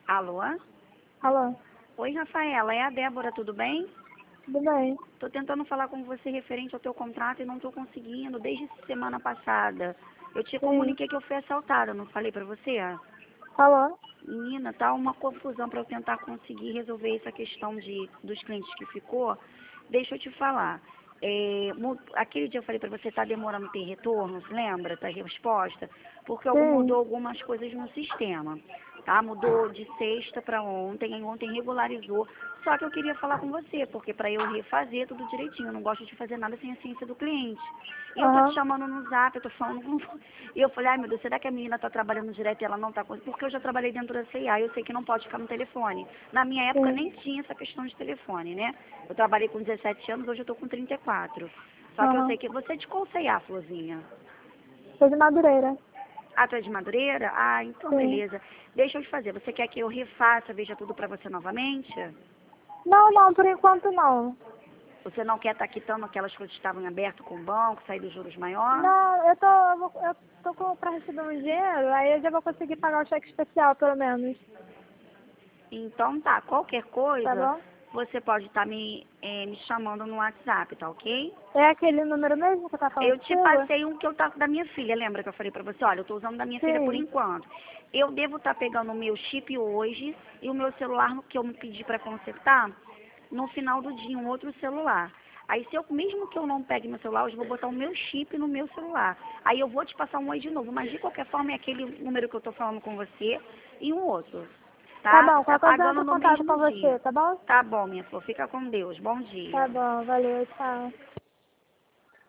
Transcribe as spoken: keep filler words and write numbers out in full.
Alô? Alô, Oi, Rafaela, é a Débora, tudo bem? tudo bem? Tô tentando falar com você referente ao teu contrato e não tô conseguindo desde semana passada. Eu te Sim. comuniquei que eu fui assaltada, não falei pra você? Alô? Menina, tá uma confusão pra eu tentar conseguir resolver essa questão de, dos clientes que ficou. Deixa eu te falar. É, mu- aquele dia eu falei pra você, tá demorando ter retorno, se lembra? Tá resposta? Porque algo Sim. mudou algumas coisas no sistema, tá? Mudou de sexta pra ontem, aí ontem regularizou. Só que eu queria falar com você, porque pra eu refazer tudo direitinho, eu não gosto de fazer nada sem a ciência do cliente. E eu tô te Aham. chamando no zap, eu tô falando com... E eu falei, ai meu Deus, será que a menina tá trabalhando direto e ela não tá... com- Porque eu já trabalhei dentro da C e A, eu sei que não pode ficar no telefone. Na minha época Sim. nem tinha essa questão de telefone, né? Eu trabalhei com dezessete anos, hoje eu tô com trinta e quatro. Só que eu sei Aham. que você é de qual C e A, Florzinha? Sou de Madureira. Ah, tu é de Madureira? Ah, então Sim. beleza. Deixa eu te fazer, você quer que eu refaça, veja tudo pra você novamente? Não, não, por enquanto não. Você não quer estar quitando aquelas coisas que estavam em aberto com o banco, sair dos juros maior? Não, eu tô, eu vou- eu tô com, pra receber um dinheiro, aí eu já vou conseguir pagar o cheque especial, pelo menos. Então tá, qualquer Tá coisa, bom? você pode estar me, eh, me chamando no WhatsApp, tá ok? É aquele número mesmo que eu tava falando Eu te contigo? passei um que eu tava da minha filha, lembra que eu falei pra você? Olha, eu tô usando da minha filha por Sim. enquanto. Eu devo estar pegando o meu chip hoje e o meu celular no que eu me pedi pra consertar no final do dia, um outro celular. Aí se eu, mesmo que eu não pegue meu celular, eu vou botar o meu chip no meu celular. Aí eu vou te passar um oi de novo, mas de qualquer forma é aquele número que eu tô falando com você e um outro, Tá tá? bom, Tá qualquer coisa eu pagando entro em no contato mesmo com dia. você, tá bom? Tá bom, minha flor, fica com Deus. Bom Tá dia. bom, valeu, tchau.